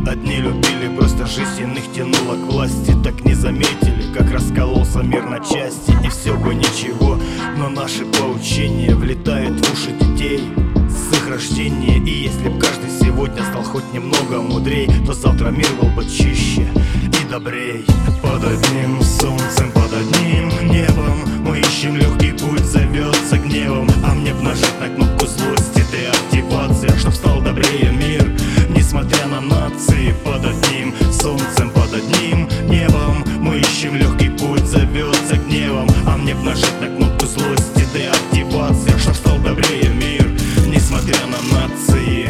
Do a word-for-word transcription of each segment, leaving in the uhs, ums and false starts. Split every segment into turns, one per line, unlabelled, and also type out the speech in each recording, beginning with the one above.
Одни любили просто жизнь, иных тянуло к власти. Так не заметили, как раскололся мир на части. И все бы ничего, но наши поучения влетают в уши детей с их рождения. И если б каждый сегодня стал хоть немного мудрей, то завтра мир был бы чище и добрей. Под одним солнцем, под одним небом мы ищем легкий путь, зовется гневом. А мне б нажать на кнопку злости, деактивация, чтоб стал добрее мир, несмотря на нации. Под одним солнцем, под одним небом мы ищем легкий путь, зовется гневом. А мне б нажать на кнопку злости, деактивация, чтоб стал добрее мир, несмотря на нации.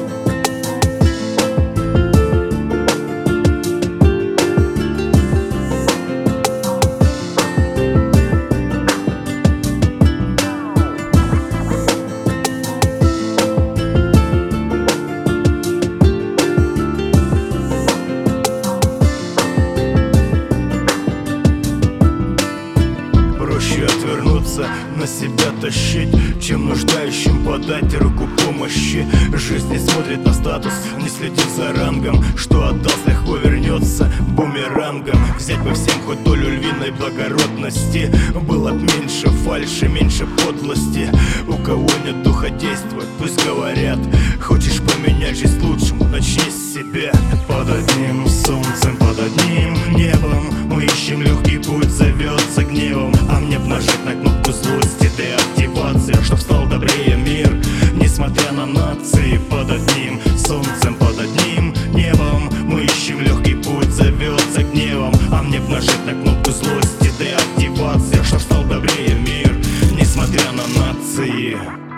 Отвернуться, на себя тащить, чем нуждающим подать руку помощи. Жизнь не смотрит на статус, не следит за рангом. Что отдал, легко вернется бумерангом. Взять бы всем хоть долю львиной благородности. Было б меньше фальши, меньше подлости. У кого нет духа действовать, пусть говорят. Хочешь поменять жизнь к лучшему, начни с себя. Под одним солнцем, под одним небом мы ищем легкий путь, зовется гневом. А мне б нажать на кнопку злости, деактивация, чтоб стал добрее мир, несмотря на нации. Под одним солнцем, под одним небом мы ищем легкий путь, зовется гневом. А мне б нажать на кнопку злости, деактивация, чтоб стал добрее мир, несмотря на нации.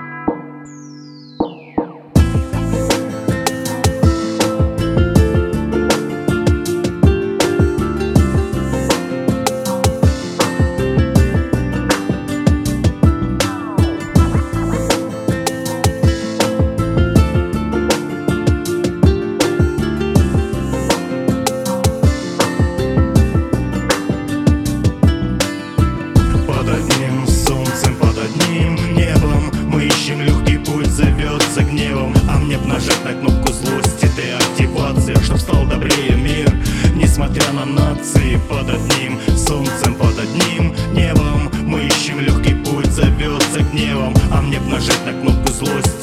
Под одним солнцем, под одним небом мы ищем легкий путь, зовется гневом. А мне б нажать на кнопку злости, деактивация, чтоб стал добрее мир, несмотря на нации. Под одним солнцем, под одним небом мы ищем легкий путь, зовется гневом. А мне б нажать на кнопку злости,